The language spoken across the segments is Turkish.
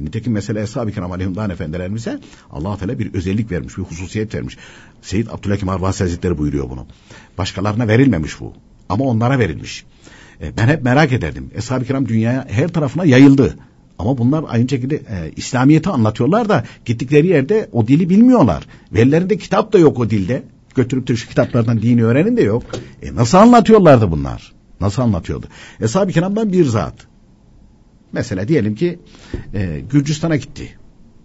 Nitekim mesela Eshab-ı Kiram aleyhimdan efendilerimize Allah Teala bir özellik vermiş, bir hususiyet vermiş. Seyyid Abdülhakim Arvasi Hazretleri buyuruyor bunu. Başkalarına verilmemiş bu. Ama onlara verilmiş. Ben hep merak ederdim. Eshab-ı Kiram dünyaya her tarafına yayıldı. Ama bunlar aynı şekilde İslamiyet'i anlatıyorlar da gittikleri yerde o dili bilmiyorlar. Verilerinde kitap da yok o dilde. Götürüp de şu kitaplardan dini öğrenin de yok. Nasıl anlatıyorlardı bunlar? Nasıl anlatıyordu? Eshab-ı Kiram'dan bir zat. Mesela diyelim ki Gürcistan'a gitti.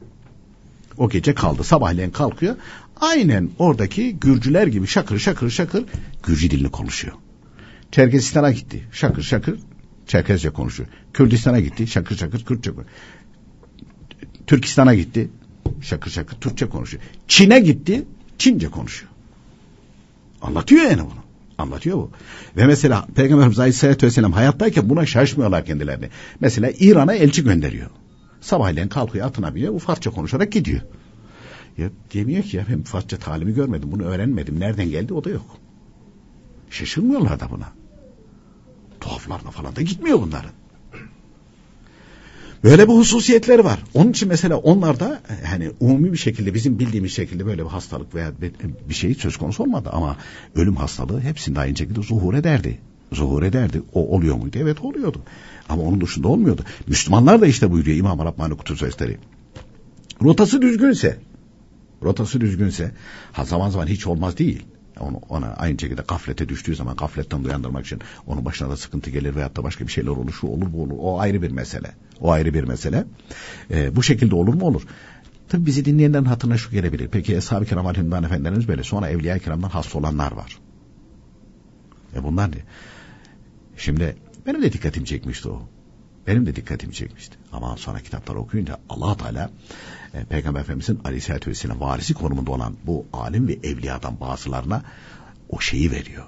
O gece kaldı. Sabahleyin kalkıyor. Aynen oradaki Gürcüler gibi şakır şakır şakır Gürcü dilini konuşuyor. Çerkezistan'a gitti. Şakır şakır Çerkezce konuşuyor. Kürdistan'a gitti. Şakır şakır Kürtçe konuşuyor. Türkistan'a gitti. Şakır şakır Türkçe konuşuyor. Çin'e gitti. Çince konuşuyor. Anlatıyor yani bunu. Anlatıyor bu. Ve mesela Peygamberimiz Aleyhisselatü Vesselam hayattayken buna şaşmıyorlar kendilerini. Mesela İran'a elçi gönderiyor. Sabahleyin kalkıyor, atına biniyor, bu Farsça konuşarak gidiyor. Ya demiyor ki ya ben Farsça talimi görmedim, bunu öğrenmedim. Nereden geldi o da yok. Şaşırmıyorlar da buna. Tuhaflarına falan da gitmiyor bunların. Böyle bir hususiyetleri var. Onun için mesela onlarda hani umumi bir şekilde bizim bildiğimiz şekilde böyle bir hastalık veya bir şey söz konusu olmadı ama ölüm hastalığı hepsinde aynı şekilde zuhur ederdi. Zuhur ederdi. O oluyor muydu? Evet oluyordu. Ama onun dışında olmuyordu. Müslümanlar da işte buyuruyor İmam Rabbani Kutuz Hazretleri. Rotası düzgünse zaman zaman hiç olmaz değil. Ona aynı şekilde gaflete düştüğü zaman gafletten uyandırmak için onun başına da sıkıntı gelir veyahut da başka bir şeyler olur, şu olur bu olur. O ayrı bir mesele. Bu şekilde olur mu? Olur. Tabii bizi dinleyenlerin hatırına şu gelebilir. Peki Eshab-ı Kiram aleyhimdan efendilerimiz böyle. Sonra Evliya-i Kiram'dan hasta olanlar var. Bunlar ne? Şimdi benim de dikkatimi çekmişti o. Ama sonra kitapları okuyunca Allah Teala Peygamber Efendimiz'in Aleyhisselatü Vesselam varisi konumunda olan bu alim ve evliyadan bazılarına o şeyi veriyor.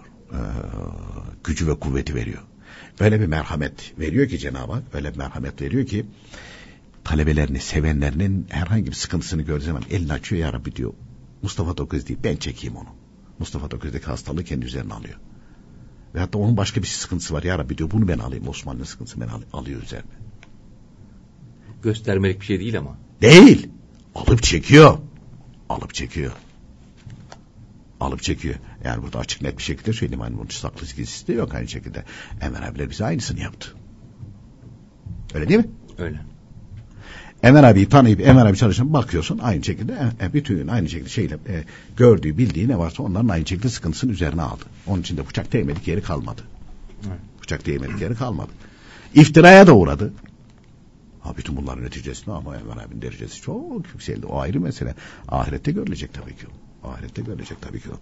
Gücü ve kuvveti veriyor. Böyle bir merhamet veriyor ki Cenab-ı Hak, öyle bir merhamet veriyor ki talebelerini, sevenlerinin herhangi bir sıkıntısını gördüğü zaman elini açıyor, ya Rabbi diyor. Mustafa Tokuz değil, ben çekeyim onu. Mustafa Tokuz'daki hastalığı kendi üzerine alıyor. Ve hatta onun başka bir sıkıntısı var, ya Rabbi diyor, bunu ben alayım, Osmanlı'nın sıkıntısını ben alıyor üzerine. Göstermelik bir şey değil ama. Değil. Alıp çekiyor. Yani burada açık net bir şekilde söyleyeyim. Hani bunun saklı gizlisi de yok aynı şekilde. Enver abiler bize aynısını yaptı. Öyle değil mi? Öyle. Enver abiyi tanıyıp Enver abi çalışan bakıyorsun aynı şekilde bütün aynı şekilde gördüğü bildiği ne varsa onların aynı şekilde sıkıntısını üzerine aldı. Onun için de bıçak değmedik yeri kalmadı. İftiraya da uğradı. Bütün bunların neticesinde ama Enver abinin derecesi çok yükseldi. O ayrı mesele. Ahirette görülecek tabii ki o.